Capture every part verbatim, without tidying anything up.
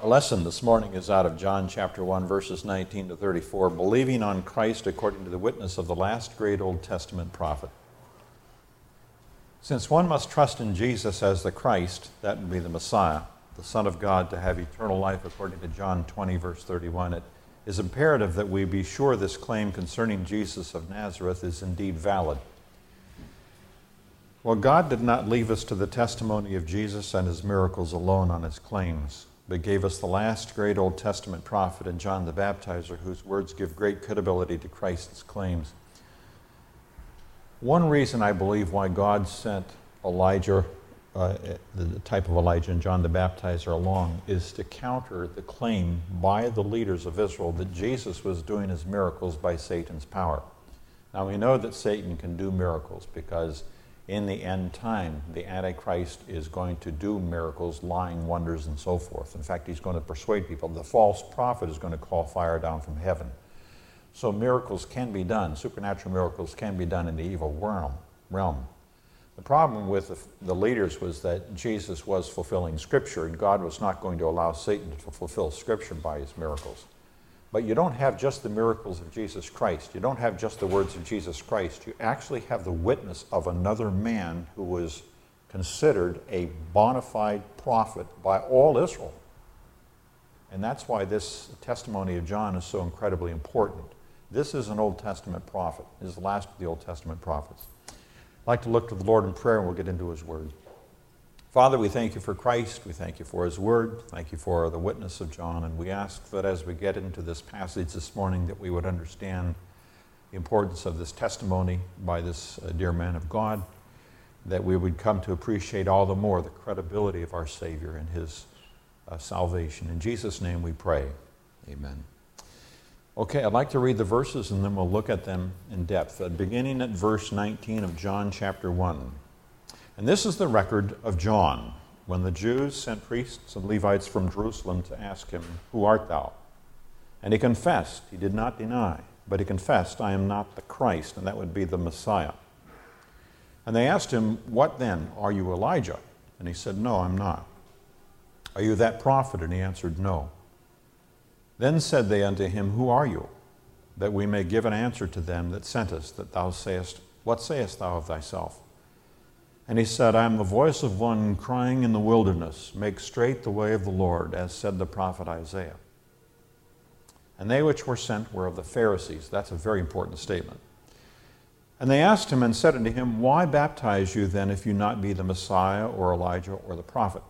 Our lesson this morning is out of John chapter one, verses nineteen to thirty-four, believing on Christ according to the witness of the last great Old Testament prophet. Since one must trust in Jesus as the Christ, that would be the Messiah, the Son of God, to have eternal life according to John twenty, verse thirty-one, it is imperative that we be sure this claim concerning Jesus of Nazareth is indeed valid. Well, God did not leave us to the testimony of Jesus and his miracles alone on his claims, but gave us the last great Old Testament prophet in John the Baptizer, whose words give great credibility to Christ's claims. One reason I believe why God sent Elijah, uh, the type of Elijah in John the Baptizer, along is to counter the claim by the leaders of Israel that Jesus was doing his miracles by Satan's power. Now we know that Satan can do miracles because in the end time, the Antichrist is going to do miracles, lying wonders, and so forth. In fact, he's going to persuade people. The false prophet is going to call fire down from heaven. So miracles can be done. Supernatural miracles can be done in the evil realm. The problem with the, the leaders was that Jesus was fulfilling Scripture, and God was not going to allow Satan to fulfill Scripture by his miracles. But you don't have just the miracles of Jesus Christ. You don't have just the words of Jesus Christ. You actually have the witness of another man who was considered a bona fide prophet by all Israel. And that's why this testimony of John is so incredibly important. This is an Old Testament prophet. This is the last of the Old Testament prophets. I'd like to look to the Lord in prayer, and we'll get into his word. Father, we thank you for Christ. We thank you for his word. Thank you for the witness of John. And we ask that as we get into this passage this morning, that we would understand the importance of this testimony by this uh, dear man of God, that we would come to appreciate all the more the credibility of our Savior and his uh, salvation. In Jesus' name we pray. Amen. Okay, I'd like to read the verses and then we'll look at them in depth. Uh, beginning at verse nineteen of John chapter one. And this is the record of John, when the Jews sent priests and Levites from Jerusalem to ask him, "Who art thou?" And he confessed, he did not deny, but he confessed, "I am not the Christ," and that would be the Messiah. And they asked him, "What then? Are you Elijah?" And he said, "No, I'm not." "Are you that prophet?" And he answered, "No." Then said they unto him, "Who are you? That we may give an answer to them that sent us, that thou sayest, What sayest thou of thyself? And he said, I am the voice of one crying in the wilderness, make straight the way of the Lord, as said the prophet Isaiah. And they which were sent were of the Pharisees. That's a very important statement. And they asked him and said unto him, Why baptize you then, if you not be the Messiah, or Elijah, or the prophet?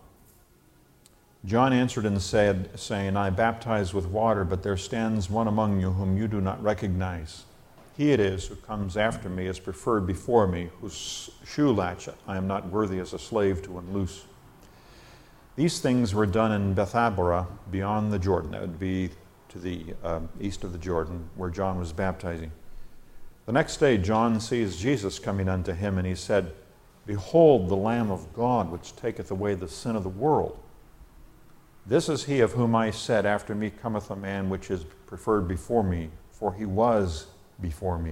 John answered and said, saying, I baptize with water, but there stands one among you whom you do not recognize. He it is who comes after me is preferred before me, whose shoe latch I am not worthy as a slave to unloose. These things were done in Bethabara, beyond the Jordan. That would be to the uh, east of the Jordan, where John was baptizing. The next day John sees Jesus coming unto him, and he said, Behold the Lamb of God, which taketh away the sin of the world. This is he of whom I said, After me cometh a man which is preferred before me, for he was before me.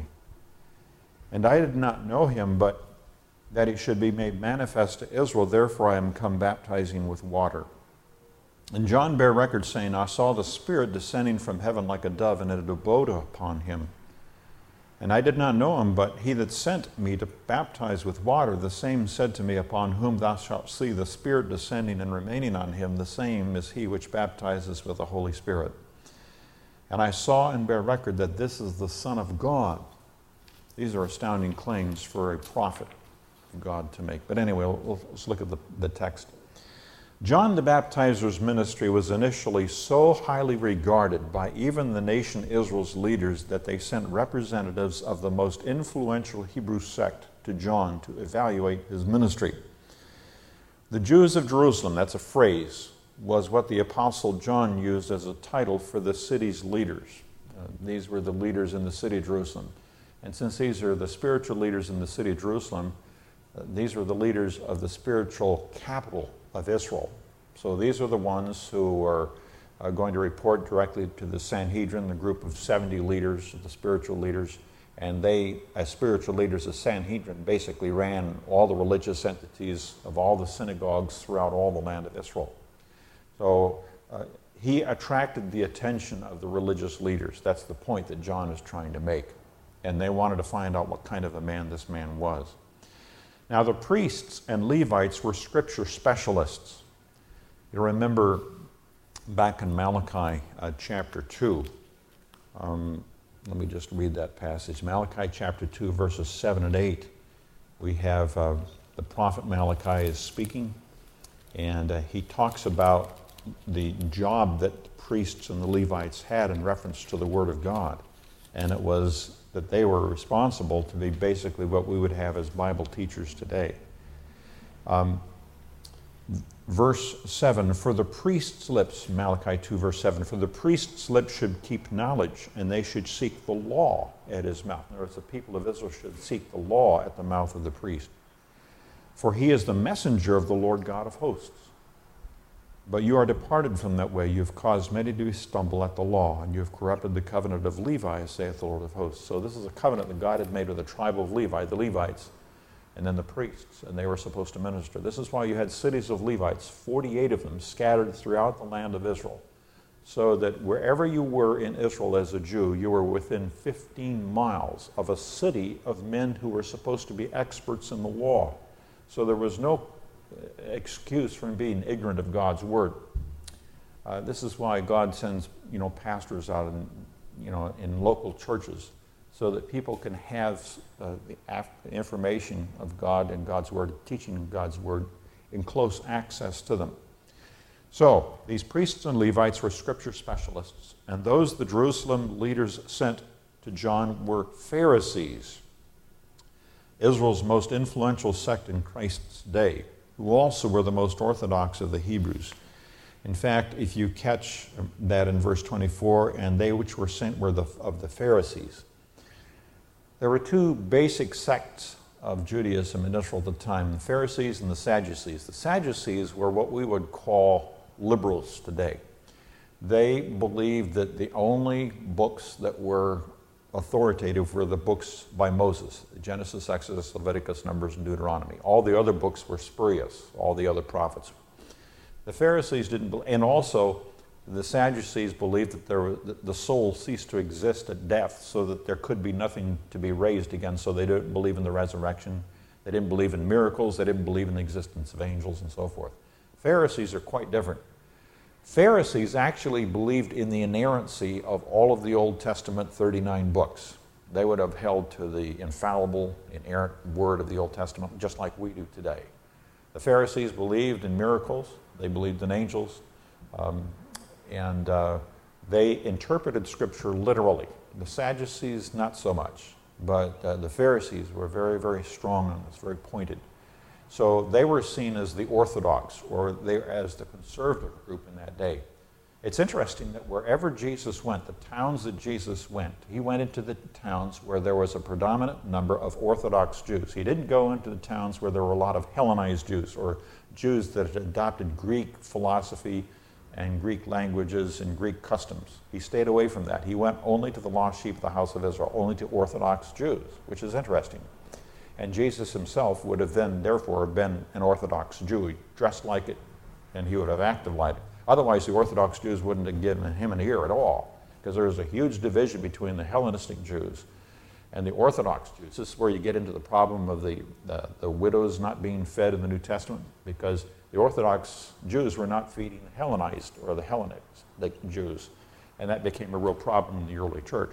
And I did not know him, but that he should be made manifest to Israel, therefore I am come baptizing with water. And John bare record, saying, I saw the Spirit descending from heaven like a dove, and it abode upon him. And I did not know him, but he that sent me to baptize with water, the same said to me, Upon whom thou shalt see the Spirit descending and remaining on him, the same is he which baptizes with the Holy Spirit. And I saw and bear record that this is the Son of God. These are astounding claims for a prophet of God to make. But anyway, let's look at the, the text. John the Baptizer's ministry was initially so highly regarded by even the nation Israel's leaders that they sent representatives of the most influential Hebrew sect to John to evaluate his ministry. The Jews of Jerusalem, that's a phrase, was what the Apostle John used as a title for the city's leaders. Uh, these were the leaders in the city of Jerusalem. And since these are the spiritual leaders in the city of Jerusalem, uh, these were the leaders of the spiritual capital of Israel. So these are the ones who are uh, going to report directly to the Sanhedrin, the group of seventy leaders, the spiritual leaders. And they, as spiritual leaders, the Sanhedrin basically ran all the religious entities of all the synagogues throughout all the land of Israel. So uh, he attracted the attention of the religious leaders. That's the point that John is trying to make. And they wanted to find out what kind of a man this man was. Now, the priests and Levites were scripture specialists. You remember back in Malachi uh, chapter two, um, let me just read that passage. Malachi chapter two, verses seven and eight. We have uh, the prophet Malachi is speaking, and uh, he talks about the job that the priests and the Levites had in reference to the Word of God. And it was that they were responsible to be basically what we would have as Bible teachers today. Um, verse seven, for the priest's lips, Malachi two, verse seven, for the priest's lips should keep knowledge, and they should seek the law at his mouth. In other words, the people of Israel should seek the law at the mouth of the priest. For he is the messenger of the Lord God of hosts. But you are departed from that way. You have caused many to stumble at the law, and you have corrupted the covenant of Levi, saith the Lord of hosts. So this is a covenant that God had made with the tribe of Levi, the Levites, and then the priests, and they were supposed to minister. This is why you had cities of Levites, forty-eight of them, scattered throughout the land of Israel, so that wherever you were in Israel as a Jew, you were within fifteen miles of a city of men who were supposed to be experts in the law. So there was no excuse from being ignorant of God's word. Uh, this is why God sends, you know, pastors out in, you know, in local churches, so that people can have uh, the af- information of God and God's word, teaching of God's word, in close access to them. So these priests and Levites were scripture specialists, and those the Jerusalem leaders sent to John were Pharisees, Israel's most influential sect in Christ's day, who also were the most orthodox of the Hebrews. In fact, if you catch that in verse twenty-four, and they which were sent were the, of the Pharisees. There were two basic sects of Judaism in Israel at the time, the Pharisees and the Sadducees. The Sadducees were what we would call liberals today. They believed that the only books that were authoritative were the books by Moses, Genesis, Exodus, Leviticus, Numbers, and Deuteronomy. All the other books were spurious, all the other prophets. The Pharisees didn't, and also the Sadducees believed that there was, that the soul ceased to exist at death, so that there could be nothing to be raised again, so they didn't believe in the resurrection. They didn't believe in miracles. They didn't believe in the existence of angels and so forth. Pharisees are quite different. Pharisees actually believed in the inerrancy of all of the Old Testament thirty-nine books. They would have held to the infallible, inerrant word of the Old Testament, just like we do today. The Pharisees believed in miracles. They believed in angels. Um, and uh, they interpreted Scripture literally. The Sadducees, not so much. But uh, the Pharisees were very, very strong on this, very pointed. So they were seen as the orthodox, or they as the conservative group in that day. It's interesting that wherever Jesus went, the towns that Jesus went, he went into the towns where there was a predominant number of Orthodox Jews. He didn't go into the towns where there were a lot of Hellenized Jews, or Jews that had adopted Greek philosophy and Greek languages and Greek customs. He stayed away from that. He went only to the lost sheep of the house of Israel, only to Orthodox Jews, which is interesting. And Jesus himself would have then, therefore, been an Orthodox Jew. He dressed like it, and he would have acted like it. Otherwise, the Orthodox Jews wouldn't have given him an ear at all, because there was a huge division between the Hellenistic Jews and the Orthodox Jews. This is where you get into the problem of the, the, the widows not being fed in the New Testament, because the Orthodox Jews were not feeding the Hellenized or the Hellenic Jews, and that became a real problem in the early church.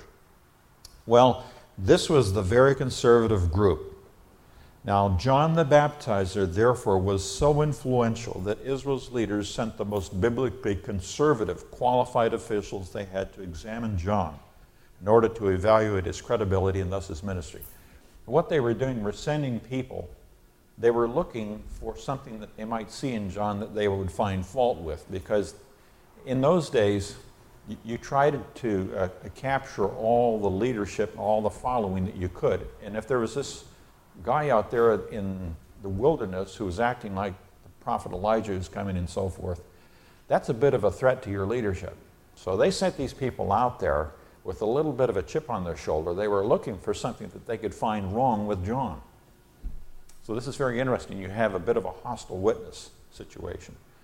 Well, this was the very conservative group. Now, John the Baptizer, therefore, was so influential that Israel's leaders sent the most biblically conservative, qualified officials they had to examine John in order to evaluate his credibility and thus his ministry. What they were doing were sending people. They were looking for something that they might see in John that they would find fault with, because in those days, you, you tried to uh, capture all the leadership, all the following that you could. And if there was this guy out there in the wilderness who was acting like the prophet Elijah who's coming and so forth, that's a bit of a threat to your leadership. So they sent these people out there with a little bit of a chip on their shoulder. They were looking for something that they could find wrong with John. So this is very interesting. You have a bit of a hostile witness situation.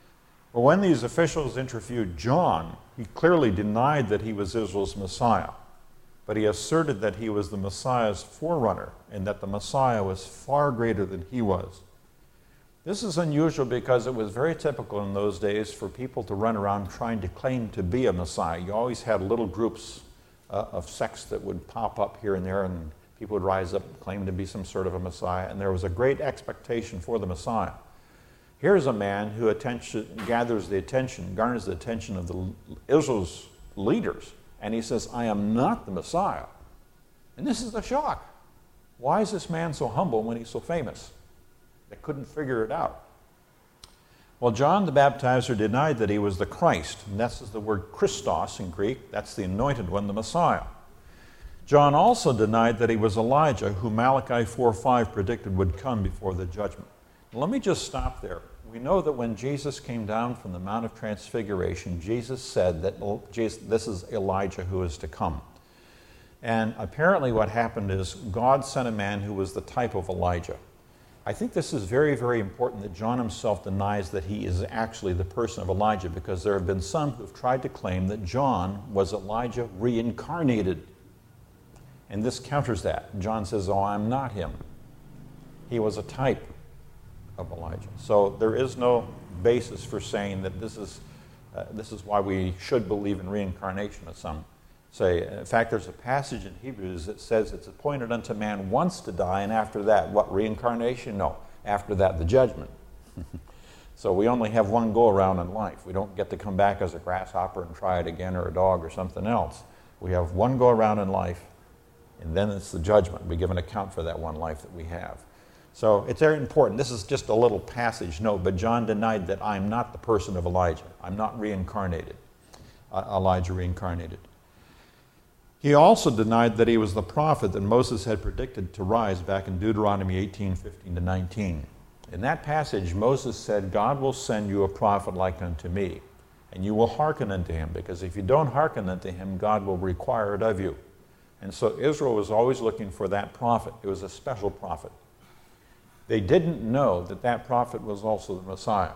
But when these officials interviewed John, he clearly denied that he was Israel's Messiah. But he asserted that he was the Messiah's forerunner and that the Messiah was far greater than he was. This is unusual because it was very typical in those days for people to run around trying to claim to be a Messiah. You always had little groups uh, of sects that would pop up here and there, and people would rise up and claim to be some sort of a Messiah, and there was a great expectation for the Messiah. Here's a man who attention, gathers the attention, garners the attention of the Israel's leaders, and he says, I am not the Messiah. And this is a shock. Why is this man so humble when he's so famous? They couldn't figure it out. Well, John the Baptizer denied that he was the Christ, and this is the word Christos in Greek. That's the anointed one, the Messiah. John also denied that he was Elijah, who Malachi four five predicted would come before the judgment. Now, let me just stop there. We know that when Jesus came down from the Mount of Transfiguration, Jesus said that this is Elijah who is to come. And apparently what happened is God sent a man who was the type of Elijah. I think this is very, very important that John himself denies that he is actually the person of Elijah, because there have been some who have tried to claim that John was Elijah reincarnated. And this counters that. John says, oh, I'm not him. He was a type of Elijah. So there is no basis for saying that this is, uh, this is why we should believe in reincarnation, as some say. In fact, there's a passage in Hebrews that says it's appointed unto man once to die, and after that, what, reincarnation? No. After that, the judgment. So we only have one go-around in life. We don't get to come back as a grasshopper and try it again, or a dog or something else. We have one go-around in life, and then it's the judgment. We give an account for that one life that we have. So it's very important. This is just a little passage note, but John denied that I'm not the person of Elijah. I'm not reincarnated. Uh, Elijah reincarnated. He also denied that he was the prophet that Moses had predicted to rise back in Deuteronomy eighteen, fifteen to nineteen. In that passage, Moses said, God will send you a prophet like unto me, and you will hearken unto him, because if you don't hearken unto him, God will require it of you. And so Israel was always looking for that prophet. It was a special prophet. They didn't know that that prophet was also the Messiah.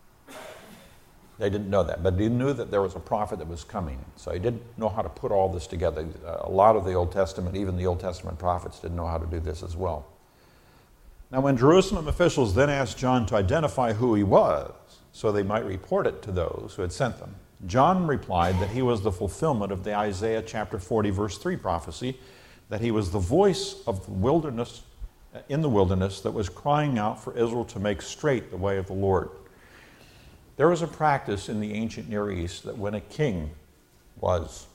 They didn't know that, but they knew that there was a prophet that was coming. So he didn't know how to put all this together. A lot of the Old Testament, even the Old Testament prophets, didn't know how to do this as well. Now, when Jerusalem officials then asked John to identify who he was, so they might report it to those who had sent them, John replied that he was the fulfillment of the Isaiah chapter forty, verse three prophecy, that he was the voice of the wilderness, in the wilderness, that was crying out for Israel to make straight the way of the Lord. There was a practice in the ancient Near East that when a king was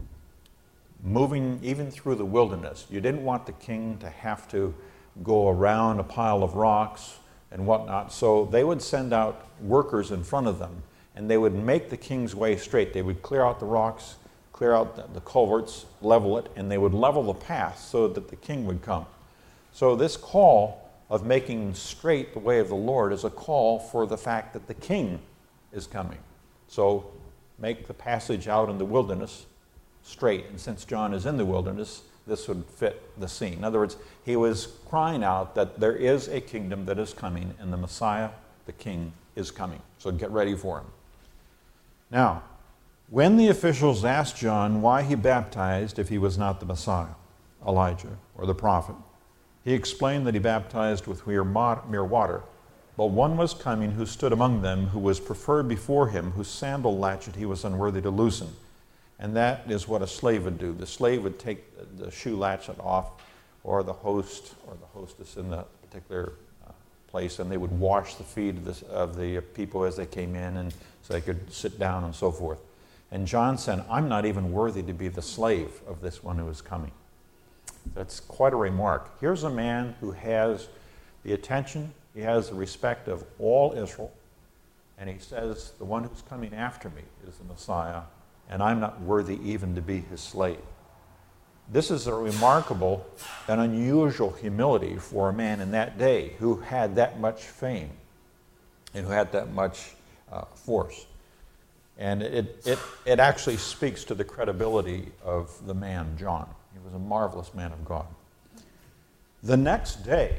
moving even through the wilderness, you didn't want the king to have to go around a pile of rocks and whatnot, so they would send out workers in front of them, and they would make the king's way straight. They would clear out the rocks, clear out the, the culverts, level it, and they would level the path so that the king would come. So this call of making straight the way of the Lord is a call for the fact that the king is coming. So make the passage out in the wilderness straight. And since John is in the wilderness, this would fit the scene. In other words, he was crying out that there is a kingdom that is coming, and the Messiah, the king, is coming. So get ready for him. Now, when the officials asked John why he baptized if he was not the Messiah, Elijah, or the prophet, he explained that he baptized with mere water, but one was coming who stood among them, who was preferred before him, whose sandal latchet he was unworthy to loosen. And that is what a slave would do. The slave would take the shoe latchet off, or the host, or the hostess in the particular uh, place, and they would wash the feet of, this, of the people as they came in, and so they could sit down and so forth. And John said, I'm not even worthy to be the slave of this one who is coming. That's quite a remark. Here's a man who has the attention, he has the respect of all Israel, and he says, the one who's coming after me is the Messiah, and I'm not worthy even to be his slave. This is a remarkable and unusual humility for a man in that day who had that much fame and who had that much uh, force. And it, it, it actually speaks to the credibility of the man, John. He was a marvelous man of God. The next day,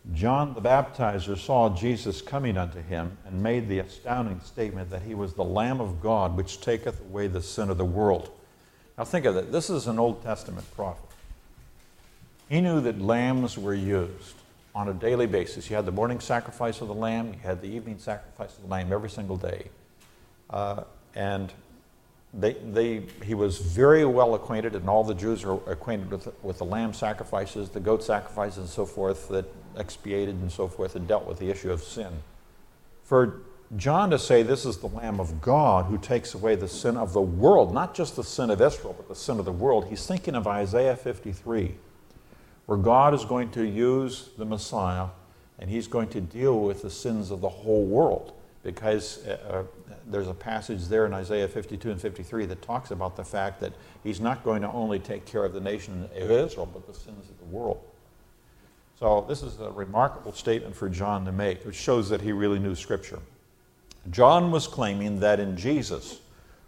John the Baptizer saw Jesus coming unto him and made the astounding statement that he was the Lamb of God which taketh away the sin of the world. Now think of it. This is an Old Testament prophet. He knew that lambs were used on a daily basis. You had the morning sacrifice of the lamb, you had the evening sacrifice of the lamb every single day. Uh, and they, they, he was very well acquainted, and all the Jews are acquainted with, with the lamb sacrifices, the goat sacrifices and so forth that expiated and so forth and dealt with the issue of sin. For John to say this is the Lamb of God who takes away the sin of the world, not just the sin of Israel, but the sin of the world, he's thinking of Isaiah fifty-three, where God is going to use the Messiah and he's going to deal with the sins of the whole world. Because uh, there's a passage there in Isaiah fifty-two and fifty-three that talks about the fact that he's not going to only take care of the nation of Israel, but the sins of the world. So this is a remarkable statement for John to make, which shows that he really knew Scripture. John was claiming that in Jesus,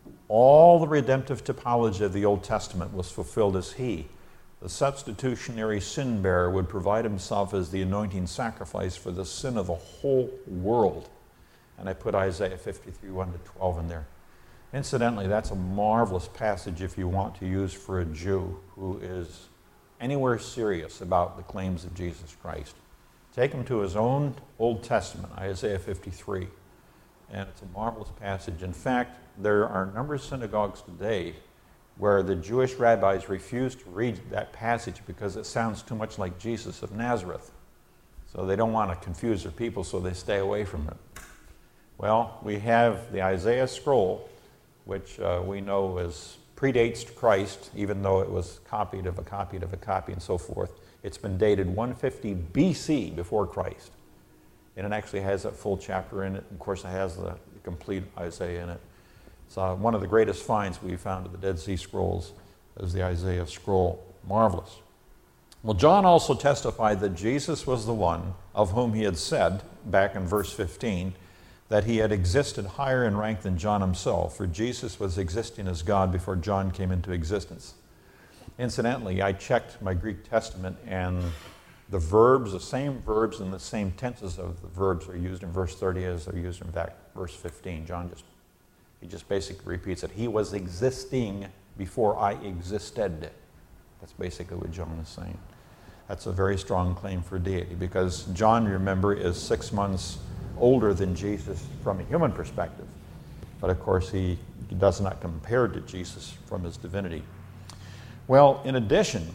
all the redemptive typology of the Old Testament was fulfilled as he, the substitutionary sin bearer, would provide himself as the anointing sacrifice for the sin of the whole world. And I put Isaiah fifty-three, one to twelve in there. Incidentally, that's a marvelous passage if you want to use for a Jew who is anywhere serious about the claims of Jesus Christ. Take him to his own Old Testament, Isaiah fifty-three, and it's a marvelous passage. In fact, there are a number of synagogues today where the Jewish rabbis refuse to read that passage because it sounds too much like Jesus of Nazareth. So they don't want to confuse their people, so they stay away from it. Well, we have the Isaiah scroll, which uh, we know is predates Christ, even though it was copied of a copy of a copy and so forth. It's been dated one fifty B C before Christ. And it actually has that full chapter in it. Of course, it has the complete Isaiah in it. It's uh, one of the greatest finds we found of the Dead Sea Scrolls is the Isaiah scroll. Marvelous. Well, John also testified that Jesus was the one of whom he had said, back in verse fifteen, that he had existed higher in rank than John himself, for Jesus was existing as God before John came into existence. Incidentally, I checked my Greek Testament, and the verbs, the same verbs and the same tenses of the verbs are used in verse thirty as they're used in fact verse fifteen. John just, he just basically repeats it. He was existing before I existed. That's basically what John is saying. That's a very strong claim for deity, because John, remember, is six months older than Jesus from a human perspective. But of course, he does not compare to Jesus from his divinity. Well, in addition,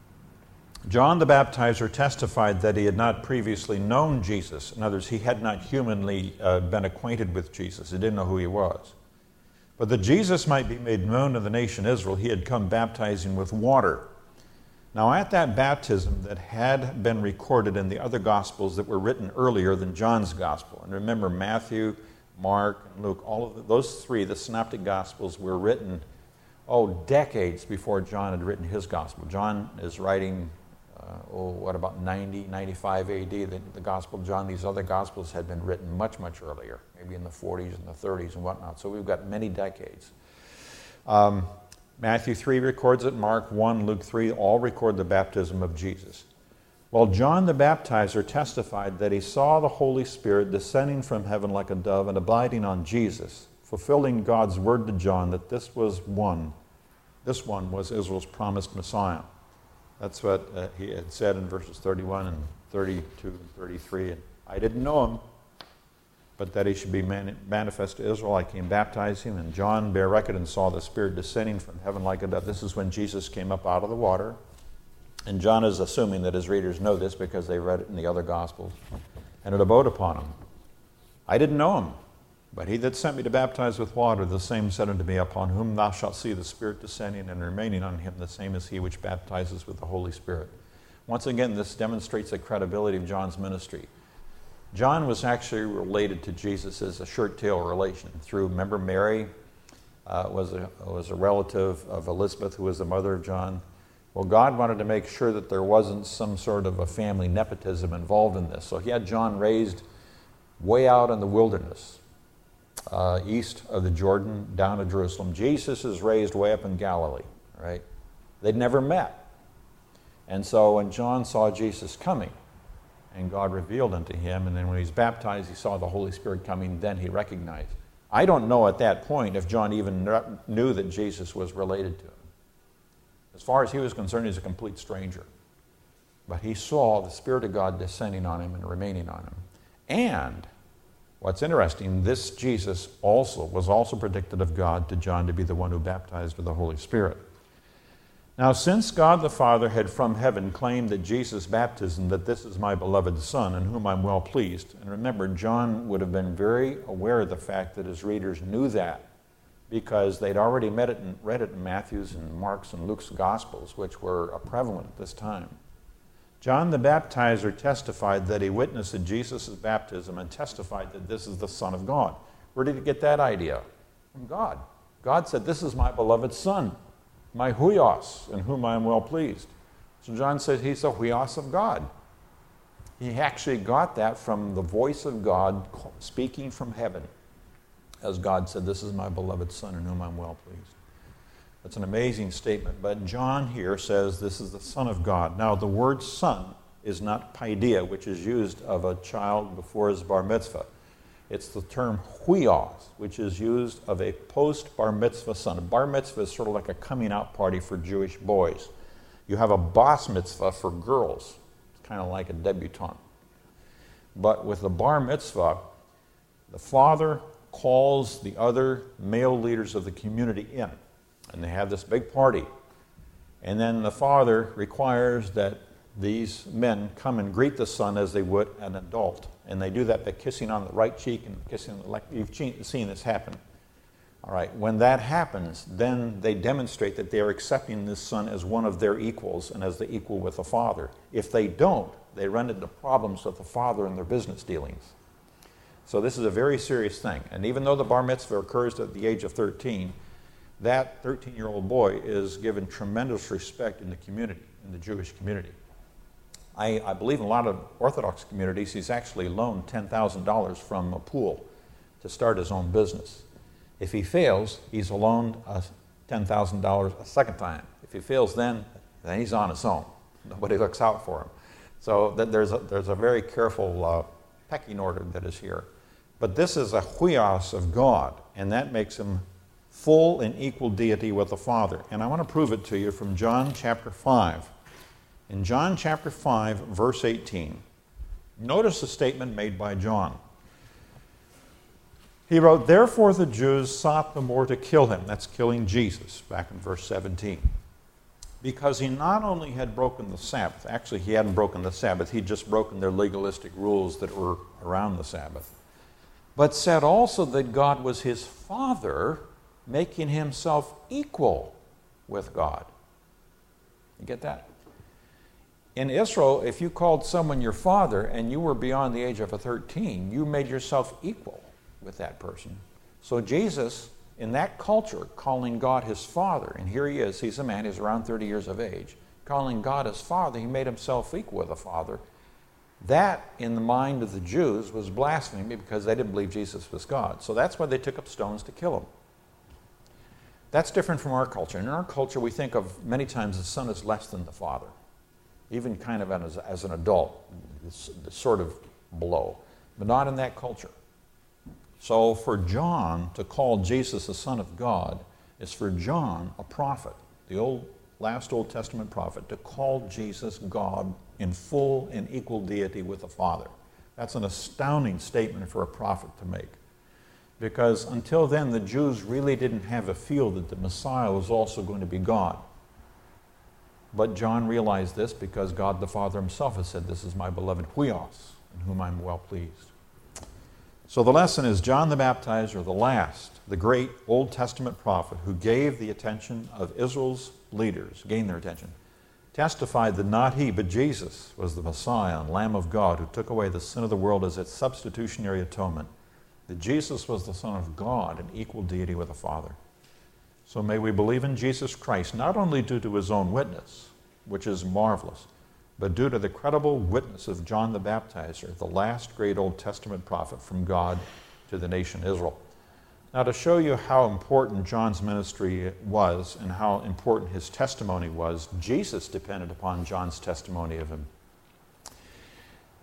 John the Baptizer testified that he had not previously known Jesus. In other words, he had not humanly uh, been acquainted with Jesus. He didn't know who he was. But that Jesus might be made known to the nation Israel, he had come baptizing with water. Now, at that baptism that had been recorded in the other Gospels that were written earlier than John's Gospel, and remember Matthew, Mark, and Luke, all of the, those three, the Synoptic Gospels, were written, oh, decades before John had written his Gospel. John is writing, uh, oh, what about ninety, ninety-five A D? The, the Gospel of John, these other Gospels had been written much, much earlier, maybe in the forties and the thirties and whatnot. So we've got many decades. Um, Matthew three records it, Mark one, Luke three, all record the baptism of Jesus. Well, John the Baptizer testified that he saw the Holy Spirit descending from heaven like a dove and abiding on Jesus, fulfilling God's word to John that this was one, this one was Israel's promised Messiah. That's what uh, he had said in verses thirty-one and thirty-two and thirty-three. And I didn't know him, but that he should be man- manifest to Israel. I came baptize him, and John bare record and saw the Spirit descending from heaven like a dove. This is when Jesus came up out of the water. And John is assuming that his readers know this because they read it in the other Gospels. And it abode upon him. I didn't know him, but he that sent me to baptize with water, the same said unto me, upon whom thou shalt see the Spirit descending and remaining on him, the same is he which baptizes with the Holy Spirit. Once again, this demonstrates the credibility of John's ministry. John was actually related to Jesus as a shirt-tail relation. Through, remember, Mary uh, was, a, was a relative of Elizabeth, who was the mother of John. Well, God wanted to make sure that there wasn't some sort of a family nepotism involved in this. So he had John raised way out in the wilderness, uh, east of the Jordan, down to Jerusalem. Jesus is raised way up in Galilee, right? They'd never met. And so when John saw Jesus coming, and God revealed unto him, and then when he was baptized, he saw the Holy Spirit coming, then he recognized. I don't know at that point if John even knew that Jesus was related to him. As far as he was concerned, he's a complete stranger. But he saw the Spirit of God descending on him and remaining on him. And what's interesting, this Jesus also was also predicted of God to John to be the one who baptized with the Holy Spirit. Now, since God the Father had from heaven claimed that Jesus' baptism, that this is my beloved Son, in whom I'm well pleased, and remember, John would have been very aware of the fact that his readers knew that, because they'd already met it and read it in Matthew's and Mark's and Luke's Gospels, which were prevalent at this time. John the Baptizer testified that he witnessed at Jesus' baptism and testified that this is the Son of God. Where did he get that idea? From God. God said, this is my beloved Son, my huios, in whom I am well pleased. So John said he's the huios of God. He actually got that from the voice of God speaking from heaven. As God said, this is my beloved Son, in whom I'm well pleased. That's an amazing statement. But John here says this is the Son of God. Now, the word son is not paideia, which is used of a child before his bar mitzvah. It's the term huios, which is used of a post-bar mitzvah son. A bar mitzvah is sort of like a coming out party for Jewish boys. You have a bas mitzvah for girls. It's kind of like a debutante. But with the bar mitzvah, the father calls the other male leaders of the community in, and they have this big party. And then the father requires that these men come and greet the son as they would an adult. And they do that by kissing on the right cheek and kissing on the left. You've seen this happen. All right, when that happens, then they demonstrate that they are accepting this son as one of their equals and as the equal with the father. If they don't, they run into problems with the father in their business dealings. So this is a very serious thing. And even though the bar mitzvah occurs at the age of thirteen, that thirteen-year-old boy is given tremendous respect in the community, in the Jewish community. I, I believe in a lot of Orthodox communities, he's actually loaned ten thousand dollars from a pool to start his own business. If he fails, he's loaned uh, ten thousand dollars a second time. If he fails then, then he's on his own. Nobody looks out for him. So that there's, a, there's a very careful uh, pecking order that is here. But this is a huios of God, and that makes him full and equal deity with the Father. And I want to prove it to you from John chapter five. In John chapter five, verse eighteen, notice the statement made by John. He wrote, therefore the Jews sought the more to kill him. That's killing Jesus, back in verse seventeen. Because he not only had broken the Sabbath, actually he hadn't broken the Sabbath, he'd just broken their legalistic rules that were around the Sabbath, but said also that God was his Father, making himself equal with God. You get that? In Israel, if you called someone your father and you were beyond the age of a thirteen, you made yourself equal with that person. So Jesus, in that culture, calling God his Father, and here he is, he's a man, he's around thirty years of age, calling God his Father, he made himself equal with the Father. That, in the mind of the Jews, was blasphemy because they didn't believe Jesus was God. So that's why they took up stones to kill him. That's different from our culture. In our culture, we think of many times the son is less than the father, even kind of as, as an adult, it's, it's sort of below, but not in that culture. So for John to call Jesus the Son of God is for John, a prophet, the old, last Old Testament prophet, to call Jesus God in full and equal deity with the Father. That's an astounding statement for a prophet to make. Because until then, the Jews really didn't have a feel that the Messiah was also going to be God. But John realized this because God the Father himself has said, this is my beloved huios, in whom I'm well pleased. So the lesson is John the Baptizer, the last, the great Old Testament prophet who gave the attention of Israel's leaders, gained their attention, testified that not he, but Jesus was the Messiah and Lamb of God who took away the sin of the world as its substitutionary atonement, that Jesus was the Son of God in equal deity with the Father. So may we believe in Jesus Christ, not only due to his own witness, which is marvelous, but due to the credible witness of John the Baptizer, the last great Old Testament prophet from God to the nation Israel. Now, to show you how important John's ministry was and how important his testimony was, Jesus depended upon John's testimony of him.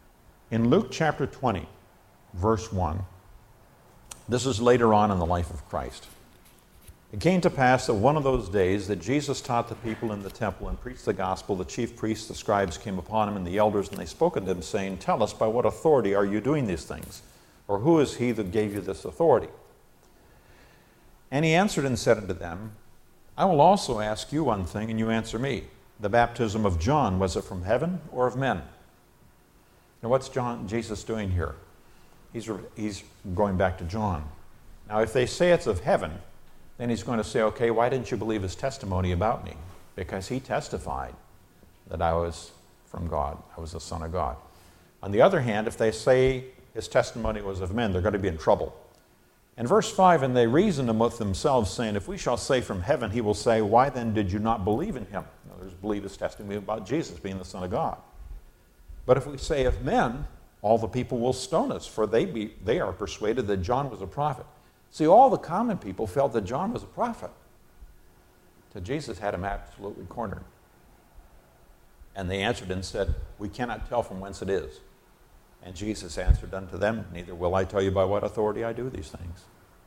In Luke chapter twenty, verse one, this is later on in the life of Christ. It came to pass that one of those days that Jesus taught the people in the temple and preached the gospel, the chief priests, the scribes came upon him and the elders, and they spoke unto him, saying, Tell us, by what authority are you doing these things? Or who is he that gave you this authority? And he answered and said unto them, I will also ask you one thing, and you answer me. The baptism of John, was it from heaven or of men? Now what's John, Jesus doing here? He's, he's going back to John. Now if they say it's of heaven, then he's going to say, okay, why didn't you believe his testimony about me? Because he testified that I was from God. I was the Son of God. On the other hand, if they say his testimony was of men, they're going to be in trouble. In verse five, and they reasoned with themselves, saying, if we shall say from heaven, he will say, why then did you not believe in him? In other words, believe his testimony about Jesus being the Son of God. But if we say of men, all the people will stone us, for they, be, they are persuaded that John was a prophet. See, all the common people felt that John was a prophet. So Jesus had him absolutely cornered. And they answered and said, we cannot tell from whence it is. And Jesus answered unto them, neither will I tell you by what authority I do these things.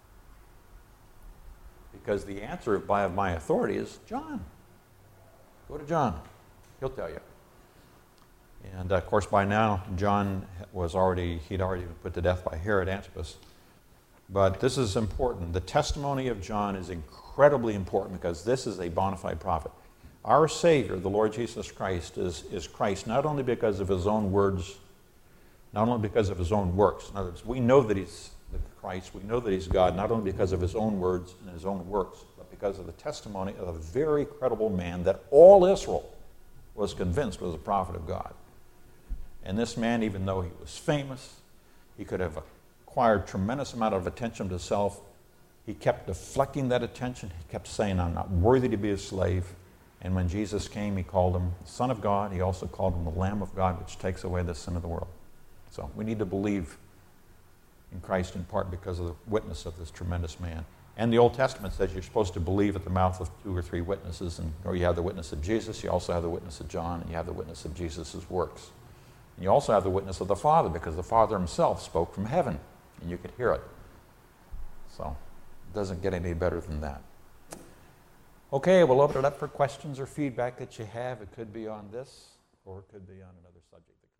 Because the answer by my authority is John. Go to John. He'll tell you. And of course, by now, John was already, he'd already been put to death by Herod Antipas. But this is important. The testimony of John is incredibly important because this is a bona fide prophet. Our Savior, the Lord Jesus Christ, is, is Christ not only because of his own words, not only because of his own works. In other words, we know that he's the Christ, we know that he's God, not only because of his own words and his own works, but because of the testimony of a very credible man that all Israel was convinced was a prophet of God. And this man, even though he was famous, he could have acquired tremendous amount of attention to self. He kept deflecting that attention. He kept saying, I'm not worthy to be a slave. And when Jesus came, he called him the Son of God. He also called him the Lamb of God, which takes away the sin of the world. So we need to believe in Christ in part because of the witness of this tremendous man. And the Old Testament says you're supposed to believe at the mouth of two or three witnesses. And or you have the witness of Jesus, you also have the witness of John, and you have the witness of Jesus' works. And you also have the witness of the Father, because the Father himself spoke from heaven. And you could hear it. So it doesn't get any better than that. Okay, we'll open it up for questions or feedback that you have. It could be on this, or it could be on another subject.